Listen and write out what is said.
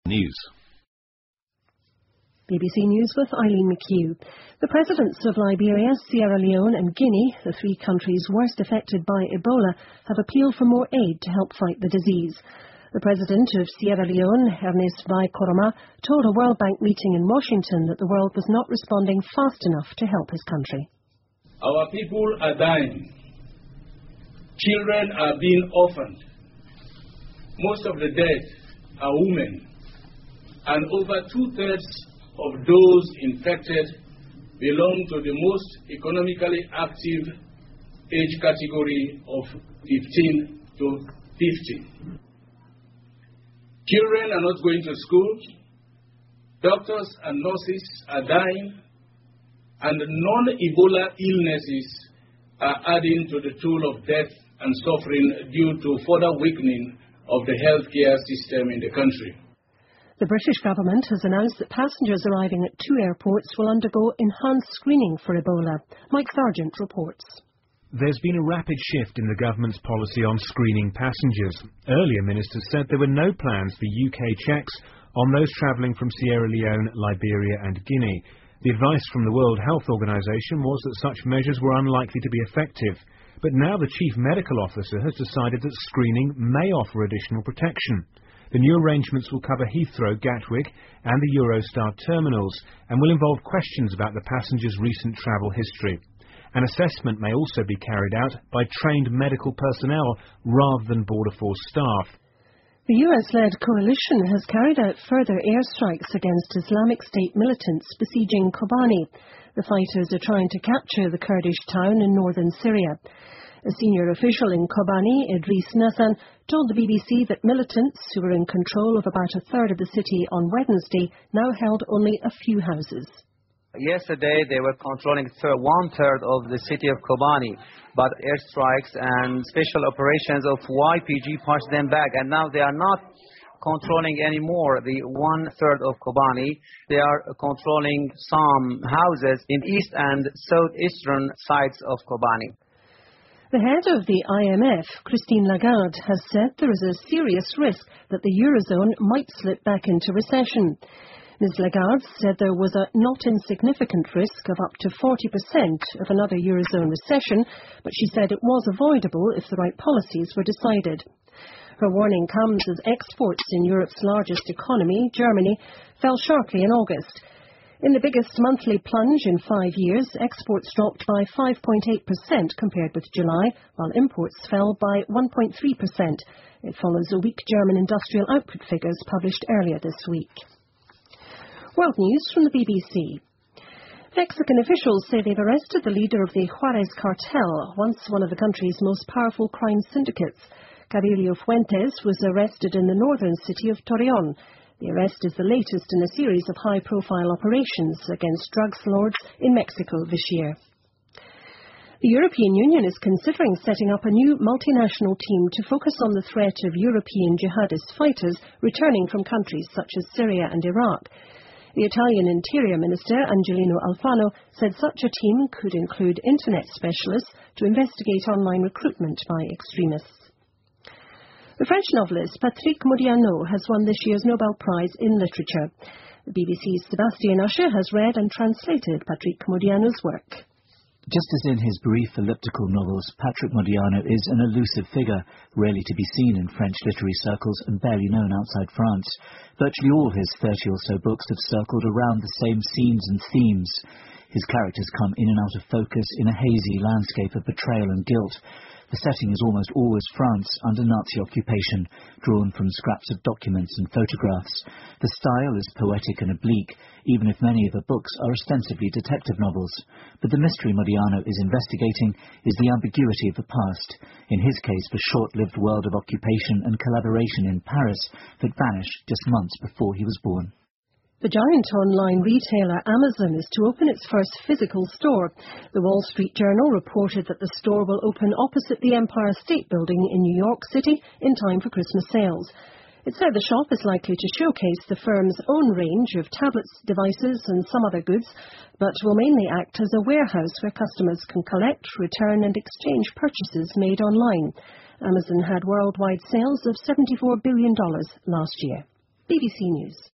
News. BBC News with Eileen McHugh. The presidents of Liberia, Sierra Leone and Guinea, the three countries worst affected by Ebola, have appealed for more aid to help fight the disease. The president of Sierra Leone, Ernest Bai Koroma, told a World Bank meeting in Washington that the world was not responding fast enough to help his country. Our people are dying. Children are being orphaned. Most of the dead are women, and over 2/3 of those infected belong to the most economically active age category of 15 to 50. Children are not going to school, doctors and nurses are dying, and non-Ebola illnesses are adding to the toll of death and suffering due to further weakening of the healthcare system in the country. The British government has announced that passengers arriving at 2 airports will undergo enhanced screening for Ebola. Mike Sargent reports. There's been a rapid shift in the government's policy on screening passengers. Earlier, ministers said there were no plans for UK checks on those travelling from Sierra Leone, Liberia and Guinea. The advice from the World Health Organization was that such measures were unlikely to be effective. But now the Chief Medical Officer has decided that screening may offer additional protection. The new arrangements will cover Heathrow, Gatwick and the Eurostar terminals and will involve questions about the passengers' recent travel history. An assessment may also be carried out by trained medical personnel rather than Border Force staff. The US-led coalition has carried out further airstrikes against Islamic State militants besieging Kobani. The fighters are trying to capture the Kurdish town in northern Syria. A senior official in Kobani, Idris Nassan, told the BBC that militants, who were in control of about 1/3 of the city on Wednesday, now held only a few houses. Yesterday they were controlling 1/3 of the city of Kobani, but airstrikes and special operations of YPG pushed them back, and now they are not controlling anymore the 1/3 of Kobani. They are controlling some houses in east and southeastern sides of Kobani. The head of the IMF, Christine Lagarde, has said there is a serious risk that the Eurozone might slip back into recession. Ms. Lagarde said there was a not insignificant risk of up to 40% of another Eurozone recession, but she said it was avoidable if the right policies were decided. Her warning comes as exports in Europe's largest economy, Germany, fell sharply in August. In the biggest monthly plunge in 5 years, exports dropped by 5.8% compared with July, while imports fell by 1.3%. It follows a weak German industrial output figures published earlier this week. World News from the BBC. Mexican officials say they've arrested the leader of the Juarez cartel, once one of the country's most powerful crime syndicates. Carillo Fuentes was arrested in the northern city of Torreon. The arrest is the latest in a series of high-profile operations against drugs lords in Mexico this year. The European Union is considering setting up a new multinational team to focus on the threat of European jihadist fighters returning from countries such as Syria and Iraq. The Italian Interior Minister, Angelino Alfano, said such a team could include internet specialists to investigate online recruitment by extremists. The French novelist Patrick Modiano has won this year's Nobel Prize in Literature. The BBC's Sebastian Usher has read and translated Patrick Modiano's work. Just as in his brief elliptical novels, Patrick Modiano is an elusive figure, rarely to be seen in French literary circles and barely known outside France. Virtually all his 30 or so books have circled around the same scenes and themes. His characters come in and out of focus in a hazy landscape of betrayal and guilt. The setting is almost always France under Nazi occupation, drawn from scraps of documents and photographs. The style is poetic and oblique, even if many of the books are ostensibly detective novels. But the mystery Modiano is investigating is the ambiguity of the past, in his case the short-lived world of occupation and collaboration in Paris that vanished just months before he was born. The giant online retailer Amazon is to open its first physical store. The Wall Street Journal reported that the store will open opposite the Empire State Building in New York City in time for Christmas sales. It said the shop is likely to showcase the firm's own range of tablets, devices and some other goods, but will mainly act as a warehouse where customers can collect, return and exchange purchases made online. Amazon had worldwide sales of $74 billion last year. BBC News.